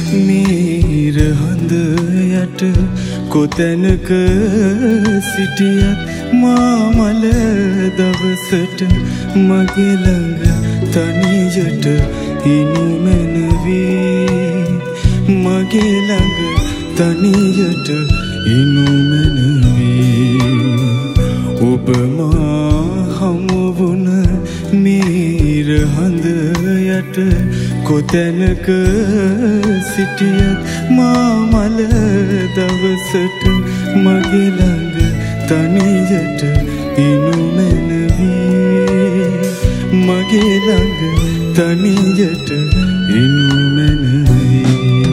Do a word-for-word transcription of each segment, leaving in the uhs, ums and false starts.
මීර හඳ යට කොතැනක සිටියත් මා මල දවසට මගේ ළඟ තනියට ඉනු මැනවී මගේ ළඟ තනියට ඉනු මැනවී ඔබ මා හමු වුණ මීර හඳ යට කොතැනක සිටියත් මා මල දවසට මගේ ළඟ තනියට ඉනු මැනවී මගේ ළඟ තනියට ඉනු මැනවී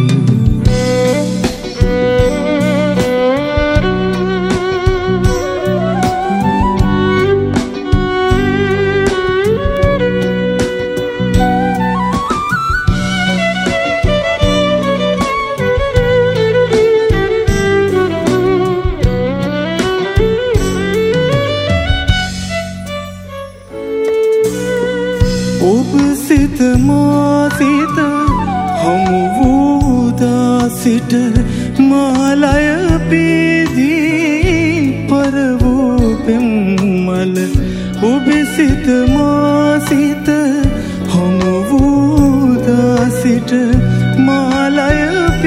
ඔබ සිත මා සිත හමු වූදා සිට මාලය පීදී පර වූ පෙම්මල ඔබ සිත මා සිත හමු වූදා සිට මාලය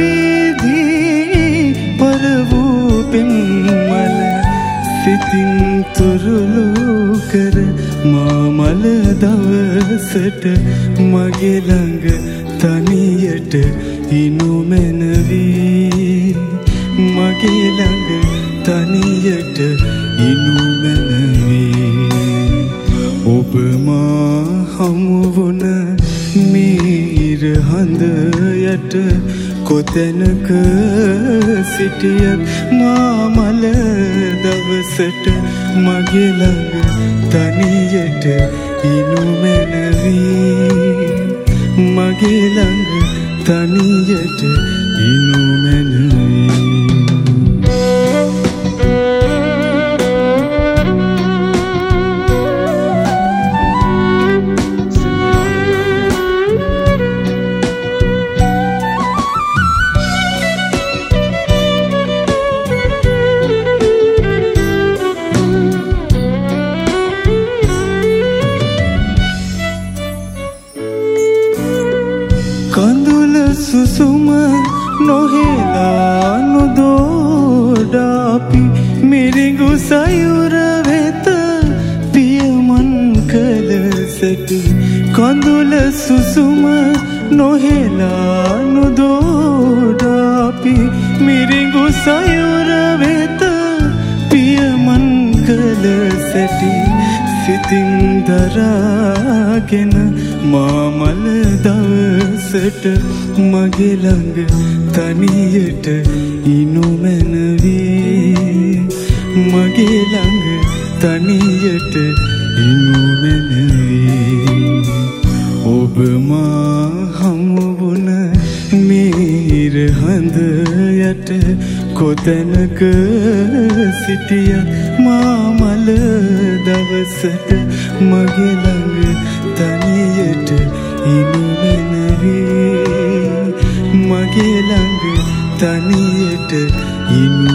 පීදී පර වූ පෙම්මල සිතින් තුරුළු කර මා මල දවසට මගේ ළඟ තනියට ඉනු මැනවී මගේ ළඟ තනියට ඉනු මැනවී ඔබ මා හමු වුණ මීර හඳ යට කොතැනක සිටියත් මා මල දවසට මගේ ළඟ තනියට ඉනු මැනවී මගේ ළඟ තනියට ඉනු මැනවී කඳුල සුසුම නොහෙලා නොදෝඩාපි මිරිඟු සයුර වෙත පියමන් කළ සැටි කඳුල සුසුම නොහෙලා නොදෝඩාපි මිරිඟු සයුර වෙත පියමන් කළ සැටි සිතින් දරාගෙන මා මල දවසට මගේ ළඟ තනියට ඉනු මැනවී මගේ ළඟ තනියට ඉනු මැනවී ඔබ මා හමු වුණ මීර හඳ යට කොතැනක සිටියත් මා මල දවසට මගේ ළඟ තනියට ඉනු මැනවී මගේ ළඟ තනියට ඉනු